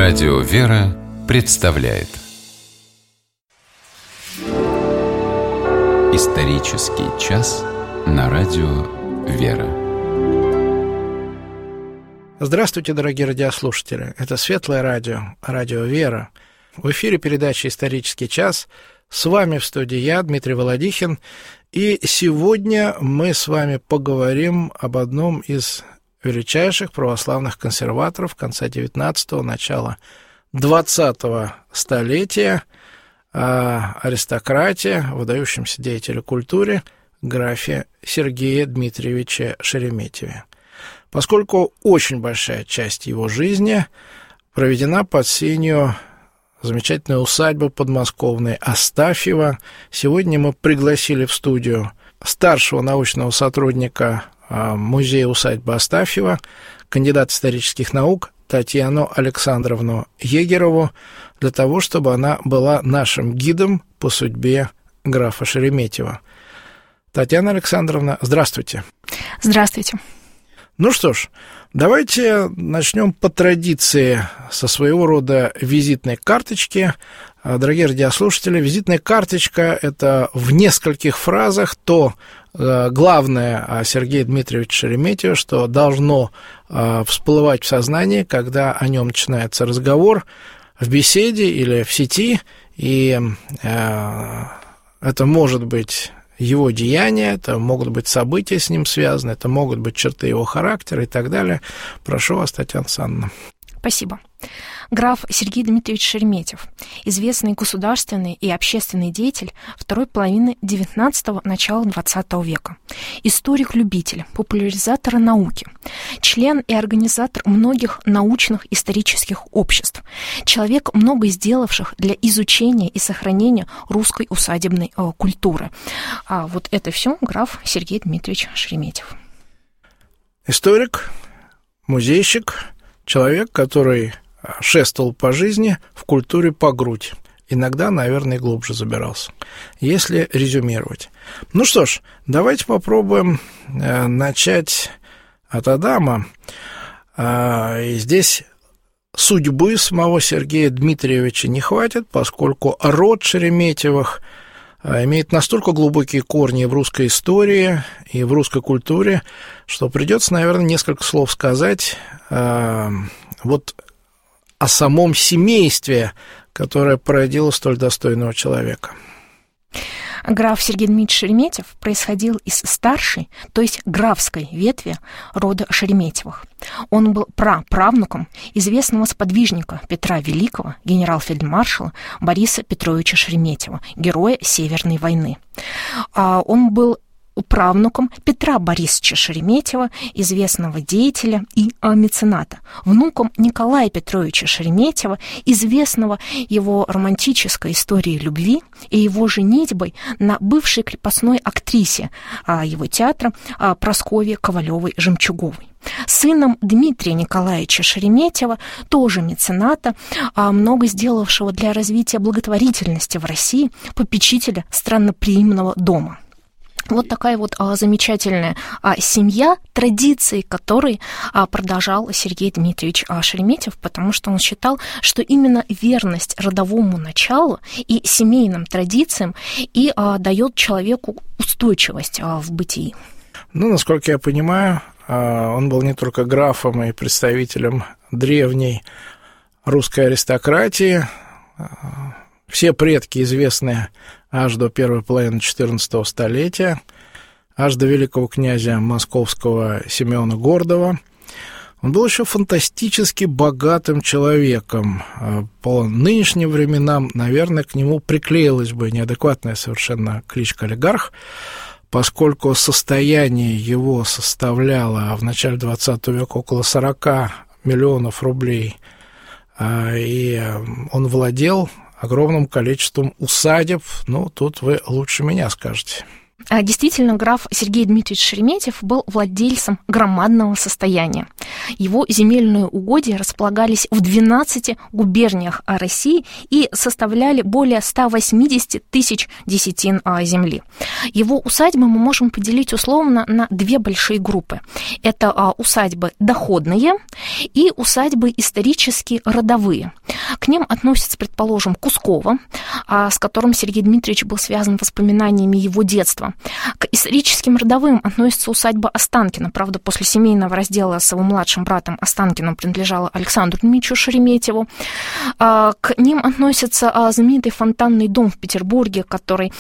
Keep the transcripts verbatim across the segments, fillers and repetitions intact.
Радио «Вера» представляет Исторический час на Радио «Вера». Здравствуйте, дорогие радиослушатели. Это Светлое радио, Радио «Вера». В эфире передача «Исторический час». С вами в студии я, Дмитрий Володихин. И сегодня мы с вами поговорим об одном из величайших православных консерваторов конца девятнадцатого, начала двадцатого столетия, о аристократе, выдающемся деятеле культуры, графе Сергее Дмитриевиче Шереметьеве. Поскольку очень большая часть его жизни проведена под сенью замечательной усадьбы подмосковной Астафьева, сегодня мы пригласили в студию старшего научного сотрудника музея усадьбы Астафьева, кандидат исторических наук Татьяну Александровну Егерову, для того, чтобы она была нашим гидом по судьбе графа Шереметьева. Татьяна Александровна, здравствуйте. Здравствуйте. Ну что ж, давайте начнем по традиции со своего рода визитной карточки. Дорогие радиослушатели, визитная карточка – это в нескольких фразах то главное о Сергее Дмитриевиче Шереметьеве, что должно всплывать в сознании, когда о нем начинается разговор в беседе или в сети, и это может быть его деяния, это могут быть события с ним связаны, это могут быть черты его характера и так далее. Прошу вас, Татьяна Александровна. Спасибо. Граф Сергей Дмитриевич Шереметьев, известный государственный и общественный деятель второй половины девятнадцатого – начала двадцатого века, историк-любитель, популяризатор науки, член и организатор многих научных исторических обществ, человек, много сделавших для изучения и сохранения русской усадебной э, культуры. А вот это все граф Сергей Дмитриевич Шереметьев. Историк, музейщик, человек, который шествовал по жизни в культуре по грудь. Иногда, наверное, глубже забирался, если резюмировать. Ну что ж, давайте попробуем начать от Адама. И здесь судьбы самого Сергея Дмитриевича не хватит, поскольку род Шереметьевых имеет настолько глубокие корни в русской истории и в русской культуре, что придется, наверное, несколько слов сказать вот о самом семействе, которое породило столь достойного человека. Граф Сергей Дмитриевич Шереметьев происходил из старшей, то есть графской ветви рода Шереметьевых. Он был праправнуком известного сподвижника Петра Великого, генерал-фельдмаршала Бориса Петровича Шереметьева, героя Северной войны. Он был правнуком Петра Борисовича Шереметьева, известного деятеля и мецената, внуком Николая Петровича Шереметьева, известного его романтической историей любви и его женитьбой на бывшей крепостной актрисе его театра Прасковье Ковалевой-Жемчуговой. Сыном Дмитрия Николаевича Шереметьева, тоже мецената, много сделавшего для развития благотворительности в России, попечителя странноприимного дома. Вот такая вот а, замечательная а, семья, традиции которой а, продолжал Сергей Дмитриевич а, Шереметьев, потому что он считал, что именно верность родовому началу и семейным традициям и а, дает человеку устойчивость а, в бытии. Ну, насколько я понимаю, он был не только графом и представителем древней русской аристократии. Все предки известны аж до первой половины четырнадцатого столетия, аж до великого князя московского Симеона Гордова. Он был еще фантастически богатым человеком. По нынешним временам, наверное, к нему приклеилась бы неадекватная совершенно кличка олигарх, поскольку состояние его составляло в начале двадцатого века около сорок миллионов рублей, и он владел огромным количеством усадеб. Ну, тут вы лучше меня скажете. Действительно, граф Сергей Дмитриевич Шереметьев был владельцем громадного состояния. Его земельные угодья располагались в двенадцати губерниях России и составляли более ста восьмидесяти тысяч десятин земли. Его усадьбы мы можем поделить условно на две большие группы. Это усадьбы доходные и усадьбы исторически родовые. К ним относится, предположим, Кусково, с которым Сергей Дмитриевич был связан воспоминаниями его детства. К историческим родовым относится усадьба Останкино. Правда, после семейного раздела с его младшим братом Останкиным принадлежала Александру Дмитриевичу Шереметьеву. К ним относится знаменитый фонтанный дом в Петербурге, который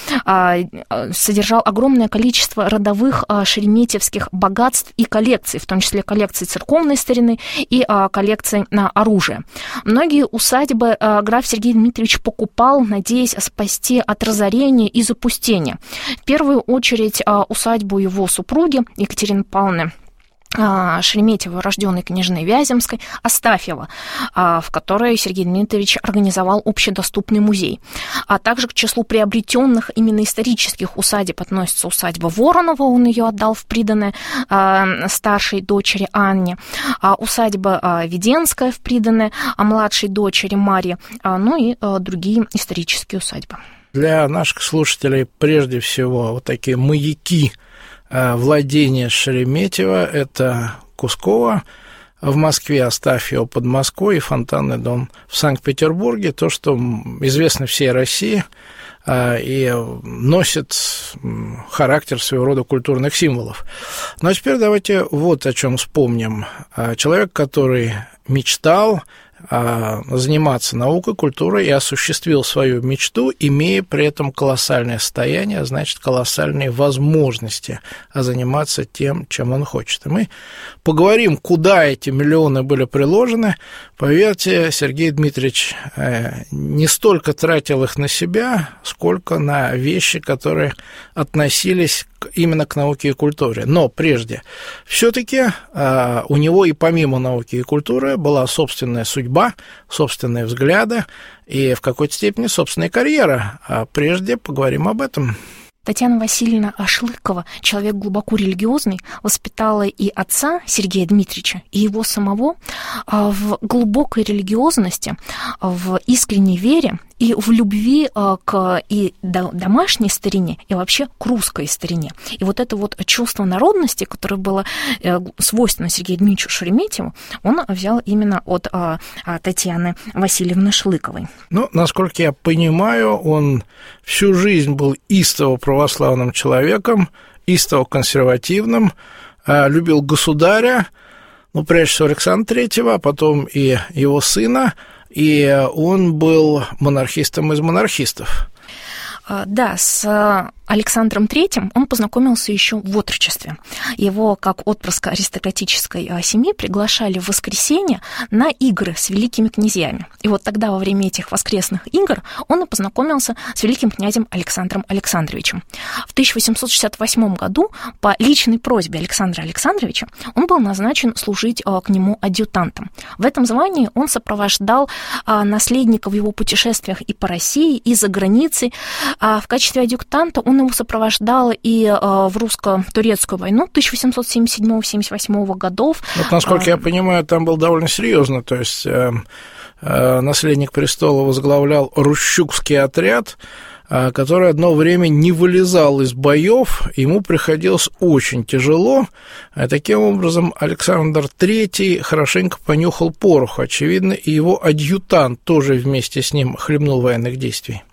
содержал огромное количество родовых шереметьевских богатств и коллекций, в том числе коллекции церковной старины и коллекции оружия. Многие усадьбы граф Сергей Дмитриевич покупал, надеясь спасти от разорения и запустения. В первую очередь усадьбу его супруги Екатерины Павловны Шереметьевой, рожденной княжной Вяземской, Астафьева, в которой Сергей Дмитриевич организовал общедоступный музей. А также к числу приобретенных именно исторических усадеб относится усадьба Воронова, он ее отдал в приданое старшей дочери Анне, усадьба Веденская в приданое младшей дочери Марье, ну и другие исторические усадьбы. Для наших слушателей прежде всего вот такие маяки владения Шереметьево – это Кусково в Москве, Астафьево под Москвой и фонтанный дом в Санкт-Петербурге, то, что известно всей России и носит характер своего рода культурных символов. Ну а теперь давайте вот о чем вспомним. Человек, который мечтал заниматься наукой, культурой и осуществил свою мечту, имея при этом колоссальное состояние, а значит, колоссальные возможности заниматься тем, чем он хочет. И мы поговорим, куда эти миллионы были приложены. Поверьте, Сергей Дмитриевич не столько тратил их на себя, сколько на вещи, которые относились именно к науке и культуре. Но прежде, все-таки у него и помимо науки и культуры была собственная судьба, собственные взгляды и в какой-то степени собственная карьера. А прежде поговорим об этом. Татьяна Васильевна Шлыкова, человек глубоко религиозный, воспитала и отца Сергея Дмитриевича, и его самого в глубокой религиозности, в искренней вере и в любви к и домашней старине, и вообще к русской старине. И вот это вот чувство народности, которое было свойственно Сергею Дмитриевичу Шереметьеву, он взял именно от Татьяны Васильевны Шлыковой. Ну, насколько я понимаю, он всю жизнь был истово православным человеком, истово консервативным, любил государя, ну, прежде всего Александра Третьего, а потом и его сына, и он был монархистом из монархистов. Да, с Александром Третьим он познакомился еще в отрочестве. Его, как отпрыска аристократической семьи, приглашали в воскресенье на игры с великими князьями. И вот тогда, во время этих воскресных игр, он и познакомился с великим князем Александром Александровичем. В тысяча восемьсот шестьдесят восьмом году по личной просьбе Александра Александровича он был назначен служить к нему адъютантом. В этом звании он сопровождал наследника в его путешествиях и по России, и за границей. В качестве адъютанта он его сопровождал и в русско-турецкую войну тысяча восемьсот семьдесят седьмого — семьдесят восьмого годов. Вот, насколько я понимаю, там был довольно серьезно, то есть наследник престола возглавлял Рущукский отряд, который одно время не вылезал из боев, ему приходилось очень тяжело. Таким образом, Александр Третий хорошенько понюхал пороху. Очевидно, и его адъютант тоже вместе с ним хлебнул военных действий.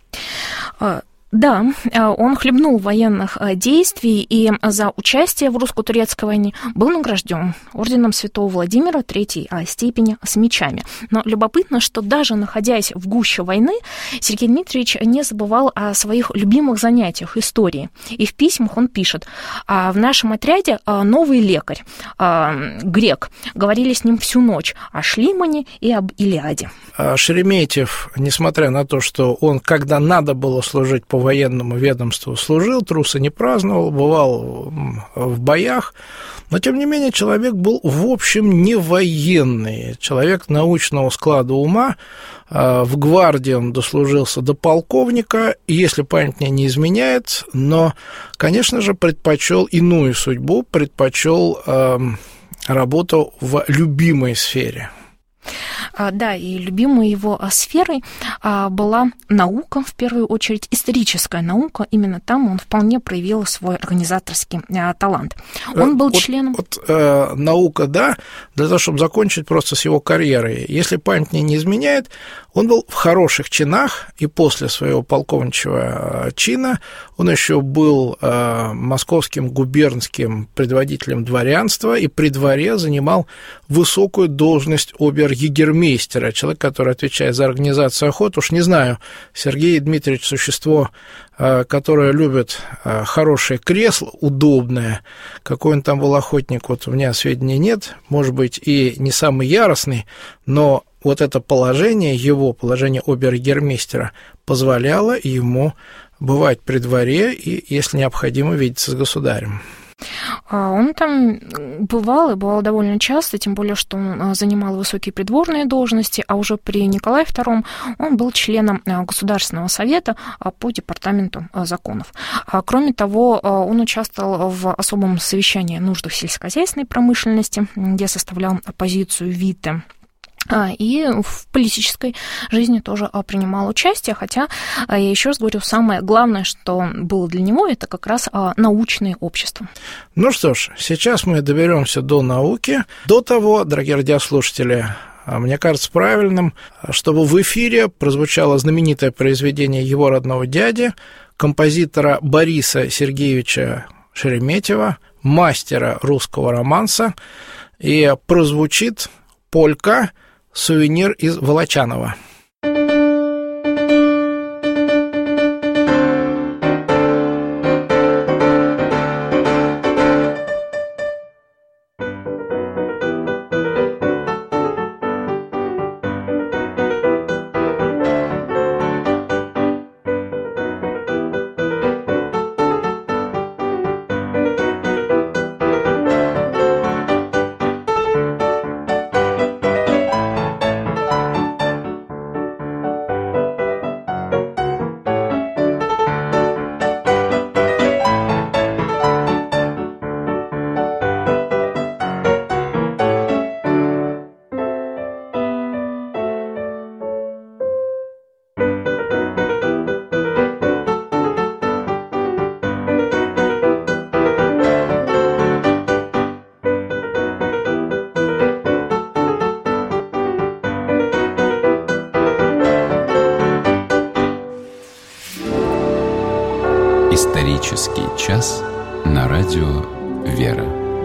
Да, он хлебнул военных действий и за участие в русско-турецкой войне был награжден орденом Святого Владимира третьей степени с мечами. Но любопытно, что даже находясь в гуще войны, Сергей Дмитриевич не забывал о своих любимых занятиях истории. И в письмах он пишет: в нашем отряде новый лекарь, грек, говорили с ним всю ночь о Шлимане и об Илиаде. Шереметьев, несмотря на то, что он, когда надо было служить по военному ведомству, служил, труса не праздновал, бывал в боях, но, тем не менее, человек был, в общем, не военный, человек научного склада ума. В гвардии он дослужился до полковника, если память мне не изменяет, но, конечно же, предпочел иную судьбу, предпочел работал в любимой сфере. Да, и любимой его сферой была наука, в первую очередь историческая наука. Именно там он вполне проявил свой организаторский талант. Он был вот, членом... Вот, э, наука, да, для того, чтобы закончить просто с его карьерой. Если память мне не изменяет, он был в хороших чинах, и после своего полковничьего чина он еще был э, московским губернским предводителем дворянства и при дворе занимал высокую должность обер-егермейстера, человек, который отвечает за организацию охот. Уж не знаю, Сергей Дмитриевич существо, которое любит хорошее кресло, удобное. Какой он там был охотник, вот у меня сведений нет, может быть, и не самый яростный, но вот это положение, его положение обер-егермейстера, позволяло ему бывать при дворе и, если необходимо, видеться с государем. Он там бывал, и бывал довольно часто, тем более, что он занимал высокие придворные должности, а уже при Николае втором он был членом Государственного совета по департаменту законов. Кроме того, он участвовал в особом совещании о нуждах сельскохозяйственной промышленности, где составлял оппозицию Витте. И в политической жизни тоже принимал участие, хотя, я еще раз говорю, самое главное, что было для него, это как раз научные общества. Ну что ж, сейчас мы доберемся до науки. До того, дорогие радиослушатели, мне кажется правильным, чтобы в эфире прозвучало знаменитое произведение его родного дяди, композитора Бориса Сергеевича Шереметьева, мастера русского романса, и прозвучит полька «Сувенир из Волочанова». Исторический час на радио «Вера».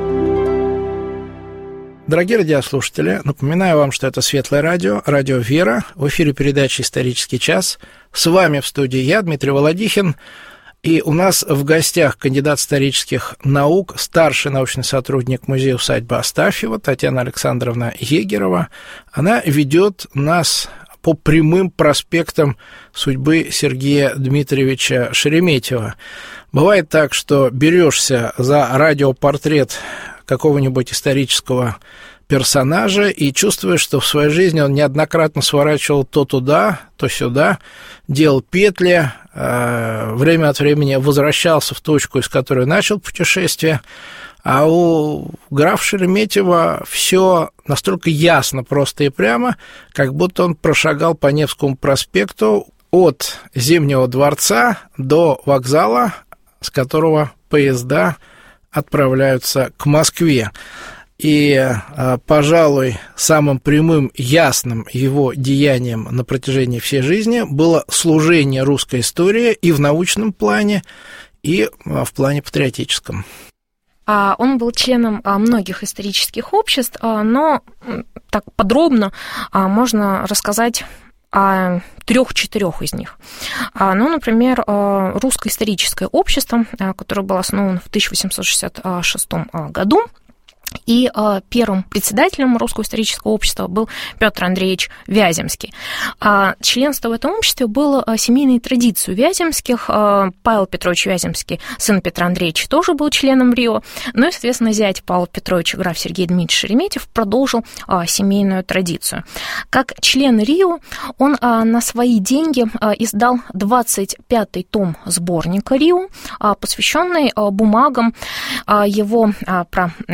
Дорогие радиослушатели, напоминаю вам, что это Светлое радио, радио «Вера». В эфире передача «Исторический час». С вами в студии я, Дмитрий Володихин. И у нас в гостях кандидат исторических наук, старший научный сотрудник музея-усадьбы Астафьева Татьяна Александровна Егерова. Она ведет нас по прямым проспектам судьбы Сергея Дмитриевича Шереметьева. Бывает так, что берешься за радиопортрет какого-нибудь исторического персонажа и чувствуешь, что в своей жизни он неоднократно сворачивал то туда, то сюда, делал петли, время от времени возвращался в точку, из которой начал путешествие. А у графа Шереметьева все настолько ясно, просто и прямо, как будто он прошагал по Невскому проспекту от Зимнего дворца до вокзала, с которого поезда отправляются к Москве. И, пожалуй, самым прямым, ясным его деянием на протяжении всей жизни было служение русской истории и в научном плане, и в плане патриотическом. Он был членом многих исторических обществ, но так подробно можно рассказать о трех-четырех из них. Ну, например, Русское историческое общество, которое было основано в тысяча восемьсот шестьдесят шестом году, и э, первым председателем Русского исторического общества был Петр Андреевич Вяземский. А членство в этом обществе было э, семейной традицией Вяземских. Э, Павел Петрович Вяземский, сын Петра Андреевича, тоже был членом РИО. Ну и, соответственно, зять Павла Петровича, граф Сергей Дмитриевич Шереметьев, продолжил э, семейную традицию. Как член РИО он э, на свои деньги э, издал двадцать пятый том сборника РИО, э, посвященный э, бумагам э, его э, про, э,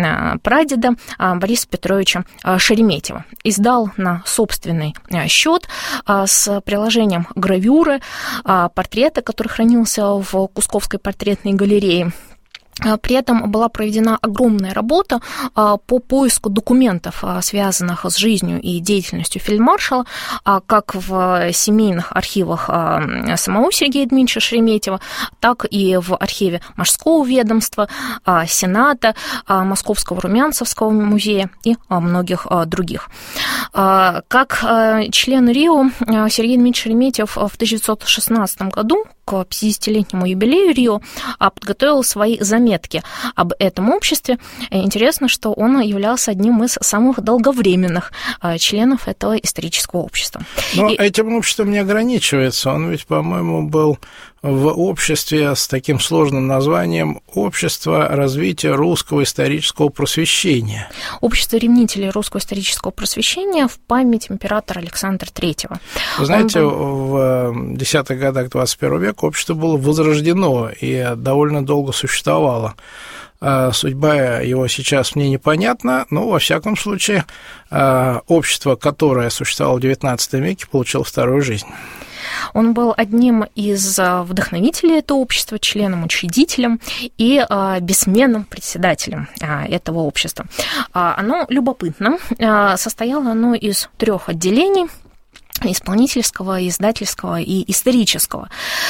прадеда Бориса Петровича Шереметьева. Издал на собственный счет с приложением гравюры портрета, который хранился в Кусковской портретной галерее. При этом была проведена огромная работа по поиску документов, связанных с жизнью и деятельностью фельдмаршала, как в семейных архивах самого Сергея Дмитриевича Шереметьева, так и в архиве Морского ведомства, Сената, Московского Румянцевского музея и многих других. Как член РИО Сергей Дмитриевич Шереметьев в тысяча девятьсот шестнадцатом году к пятидесятилетнему юбилею РИО подготовил свои заметки об этом обществе. Интересно, что он являлся одним из самых долговременных членов этого исторического общества. Но И... этим обществом не ограничивается. Он ведь, по-моему, был в обществе с таким сложным названием «Общество развития русского исторического просвещения». Общество ревнителей русского исторического просвещения в память императора Александра Третьего. Вы знаете, был... в десятых годах двадцать первого века общество было возрождено и довольно долго существовало. Судьба его сейчас мне непонятна, но, во всяком случае, общество, которое существовало в девятнадцатом веке, получило вторую жизнь. Он был одним из вдохновителей этого общества, членом-учредителем и бессменным председателем этого общества. Оно любопытно. Состояло оно из трех отделений: исполнительского, издательского и исторического.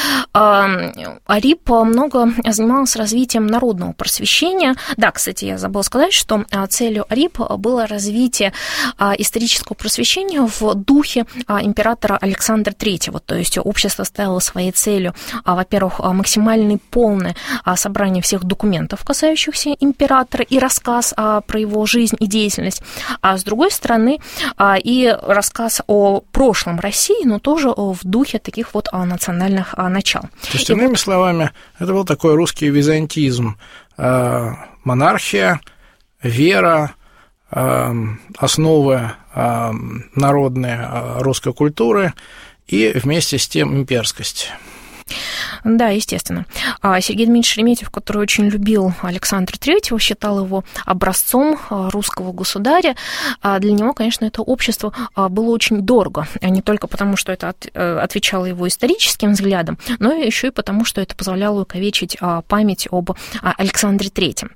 АРИП много занималась развитием народного просвещения. Да, кстати, я забыла сказать, что целью АРИП было развитие исторического просвещения в духе императора Александра Третьего. То есть общество ставило своей целью, во-первых, максимально полное собрание всех документов, касающихся императора, и рассказ про его жизнь и деятельность. А с другой стороны, и рассказ о прошлом России, но тоже в духе таких вот национальных начал. То есть, иными вот... словами, это был такой русский византизм. Монархия, вера, основы народной русской культуры и вместе с тем имперскость. Да, естественно. Сергей Дмитриевич Шереметьев, который очень любил Александра Третьего, считал его образцом русского государя, для него, конечно, это общество было очень дорого. Не только потому, что это отвечало его историческим взглядам, но еще и потому, что это позволяло увековечить память об Александре Третьем.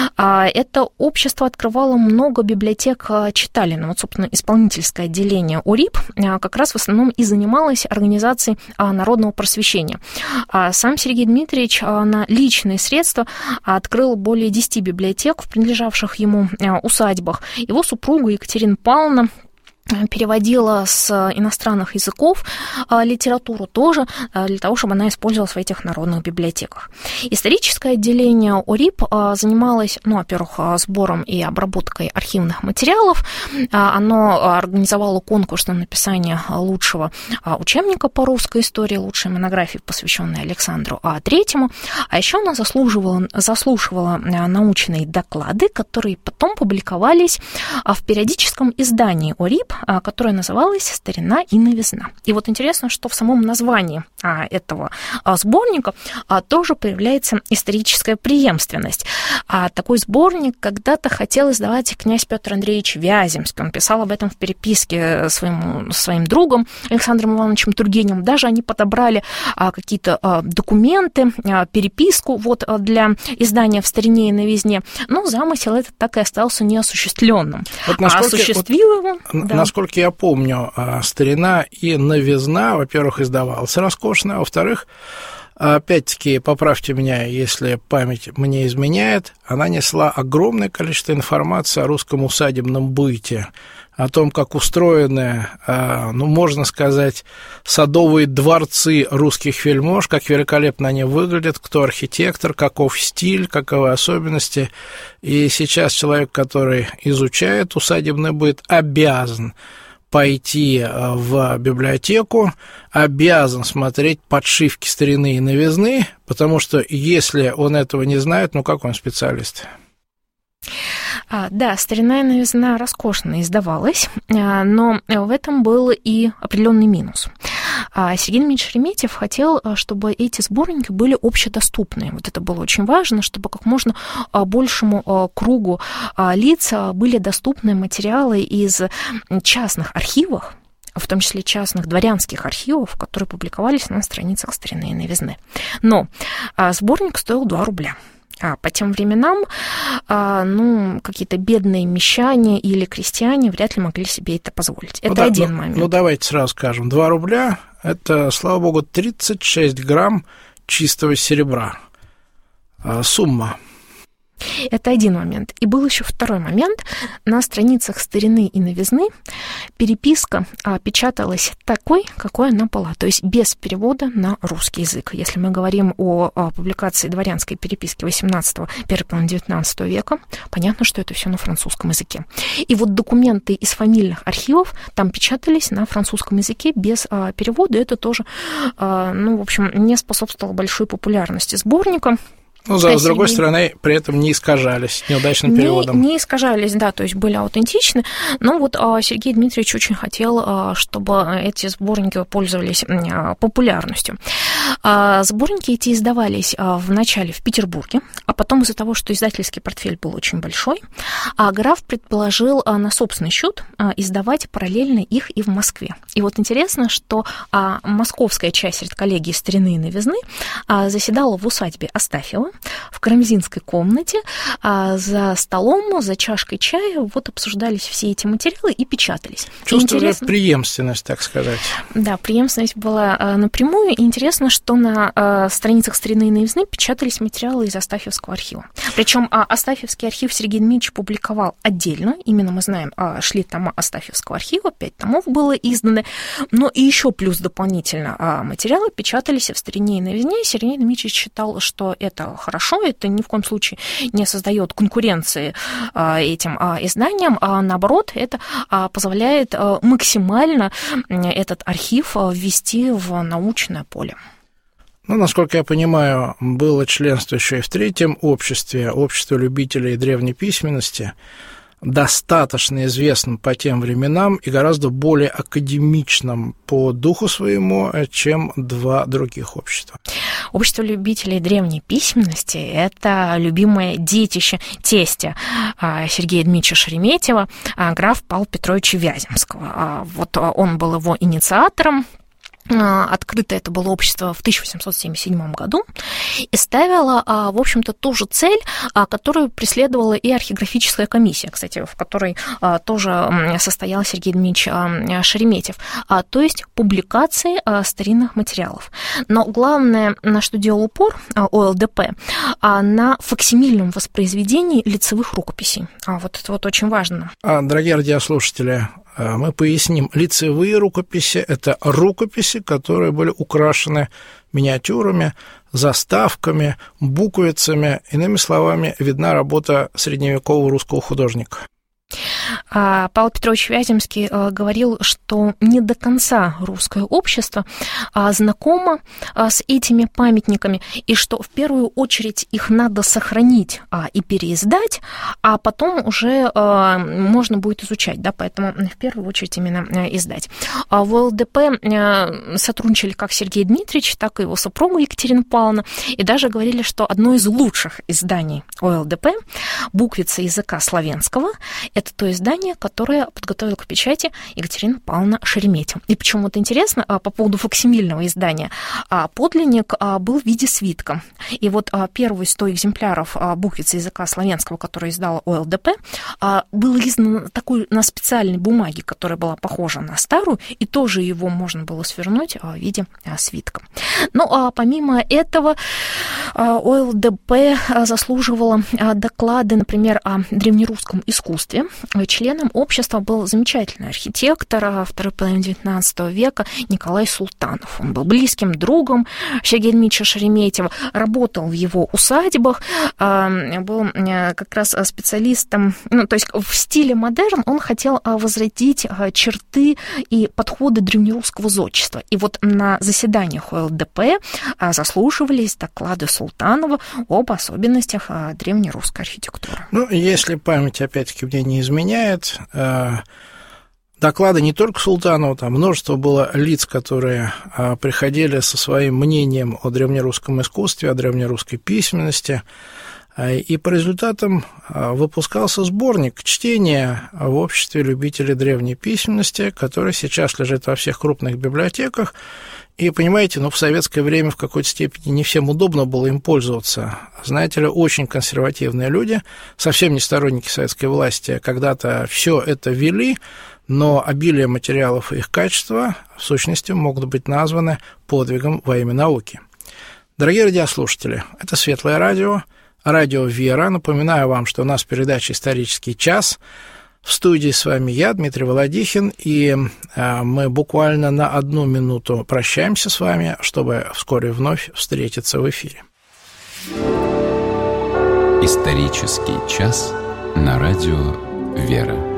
Это общество открывало много библиотек читалин. Вот, собственно, исполнительское отделение ОРИП как раз в основном и занималось организацией народного просвещения. Сам Сергей Дмитриевич на личные средства открыл более десяти библиотек в принадлежавших ему усадьбах. Его супруга Екатерина Павловна переводила с иностранных языков литературу тоже для того, чтобы она использовалась в этих народных библиотеках. Историческое отделение ОРИП занималось, ну, во-первых, сбором и обработкой архивных материалов. Оно организовало конкурс на написание лучшего учебника по русской истории, лучшей монографии, посвященной Александру Третьему. А еще она заслуживала, заслушивала научные доклады, которые потом публиковались в периодическом издании ОРИП, которая называлась «Старина и новизна». И вот интересно, что в самом названии этого сборника тоже появляется историческая преемственность. Такой сборник когда-то хотел издавать князь Петр Андреевич Вяземский. Он писал об этом в переписке своему, своим другом Александром Ивановичем Тургеневым. Даже они подобрали какие-то документы, переписку вот для издания в «Старине и новизне». Но замысел этот так и остался неосуществленным. Вот насколько, осуществил его... Вот, да. Насколько я помню, «Старина и новизна», во-первых, издавалась роскошно, а во-вторых, опять-таки, поправьте меня, если память мне изменяет, она несла огромное количество информации о русском усадебном быте, о том, как устроены, ну, можно сказать, садовые дворцы русских вельмож, как великолепно они выглядят, кто архитектор, каков стиль, каковы особенности. И сейчас человек, который изучает усадебный быт, обязан пойти в библиотеку, обязан смотреть подшивки «Старины и новизны», потому что если он этого не знает, ну как он специалист? Да, «Старина и новизна» роскошно издавалась, но в этом был и определенный минус. Сергей Дмитриевич Шереметьев хотел, чтобы эти сборники были общедоступны. Вот это было очень важно, чтобы как можно большему кругу лиц были доступны материалы из частных архивов, в том числе частных дворянских архивов, которые публиковались на страницах «Старины и новизны». Но сборник стоил два рубля. А по тем временам, ну, какие-то бедные мещане или крестьяне вряд ли могли себе это позволить. Это ну, да, один ну, момент. Ну, давайте сразу скажем. два рубля – это, слава богу, тридцать шесть грамм чистого серебра. Сумма. Это один момент. И был еще второй момент. На страницах «Старины и новизны» переписка печаталась такой, какой она была, то есть без перевода на русский язык. Если мы говорим о, о публикации дворянской переписки восемнадцатого, первой половины девятнадцатого века, понятно, что это все на французском языке. И вот документы из фамильных архивов там печатались на французском языке без а, перевода. Это тоже, а, ну, в общем, не способствовало большой популярности сборника. Ну, за, с другой стороны, при этом не искажались неудачным переводом. Не, не искажались, да, то есть были аутентичны, но вот Сергей Дмитриевич очень хотел, чтобы эти сборники пользовались популярностью. Сборники эти издавались вначале в Петербурге, а потом из-за того, что издательский портфель был очень большой, граф предположил на собственный счет издавать параллельно их и в Москве. И вот интересно, что московская часть редколлегии «Старины и новизны» заседала в усадьбе Астафьева, в карамзинской комнате, а за столом, за чашкой чая вот обсуждались все эти материалы и печатались. Чувствовали интересно... преемственность, так сказать. Да, преемственность была напрямую. И интересно, что на страницах «Старины и новизны» печатались материалы из Астафьевского архива. Причем Астафьевский архив Сергей Дмитриевич публиковал отдельно. Именно мы знаем, шли тома Астафьевского архива, пять томов было издано. Но и еще плюс дополнительно материалы печатались в «Старине и новизне». Сергей Дмитриевич считал, что это хорошо, это ни в коем случае не создает конкуренции этим изданиям, а наоборот, это позволяет максимально этот архив ввести в научное поле. Ну, насколько я понимаю, было членство еще и в третьем обществе, общество любителей древней письменности, достаточно известным по тем временам и гораздо более академичным по духу своему, чем два других общества. Общество любителей древней письменности – это любимое детище тестя Сергея Дмитриевича Шереметьева, граф Павла Петровича Вяземского. Вот он был его инициатором. Открыто это было общество в тысяча восемьсот семьдесят седьмом году и ставило, в общем-то, ту же цель, которую преследовала и археографическая комиссия, кстати, в которой тоже состоял Сергей Дмитриевич Шереметьев, то есть публикации старинных материалов. Но главное, на что делал упор о эл дэ пэ, на факсимильном воспроизведении лицевых рукописей. Вот это вот очень важно. Дорогие радиослушатели, мы поясним, лицевые рукописи – это рукописи, которые были украшены миниатюрами, заставками, буквицами. Иными словами, видна работа средневекового русского художника. Павел Петрович Вяземский говорил, что не до конца русское общество знакомо с этими памятниками, и что в первую очередь их надо сохранить и переиздать, а потом уже можно будет изучать, да, поэтому в первую очередь именно издать. В эл дэ пэ сотрудничали как Сергей Дмитриевич, так и его супруга Екатерина Павловна, и даже говорили, что одно из лучших изданий о эл дэ пэ «Буквица языка славянского» — это то издание, которое подготовила к печати Екатерина Павловна Шереметьева. И почему это интересно, по поводу факсимильного издания, подлинник был в виде свитка. И вот первый сто экземпляров буквицы языка славянского, который издала о эл дэ пэ, был издан на такой, на специальной бумаге, которая была похожа на старую, и тоже его можно было свернуть в виде свитка. Ну, а помимо этого, о эл дэ пэ заслуживала доклады, например, о древнерусском искусстве. Членом общества был замечательный архитектор второй половины девятнадцатого века Николай Султанов. Он был близким другом Сергея Дмитриевича Шереметьева, работал в его усадьбах, был как раз специалистом, ну, то есть в стиле модерн он хотел возвратить черты и подходы древнерусского зодчества. И вот на заседаниях о эл дэ пэ заслушивались доклады Султанова об особенностях древнерусской архитектуры. Ну, если память, опять-таки, мне не изменяет, доклады не только Султанова, там множество было лиц, которые а, приходили со своим мнением о древнерусском искусстве, о древнерусской письменности, а, и по результатам а, выпускался сборник чтения в обществе любителей древней письменности, который сейчас лежит во всех крупных библиотеках. И, понимаете, ну, в советское время в какой-то степени не всем удобно было им пользоваться. Знаете ли, очень консервативные люди, совсем не сторонники советской власти, когда-то все это вели, но обилие материалов и их качество, в сущности, могут быть названы подвигом во имя науки. Дорогие радиослушатели, это Светлое радио, радио «Вера». Напоминаю вам, что у нас передача «Исторический час». В студии с вами я, Дмитрий Володихин, и мы буквально на одну минуту прощаемся с вами, чтобы вскоре вновь встретиться в эфире. Исторический час на радио «Вера».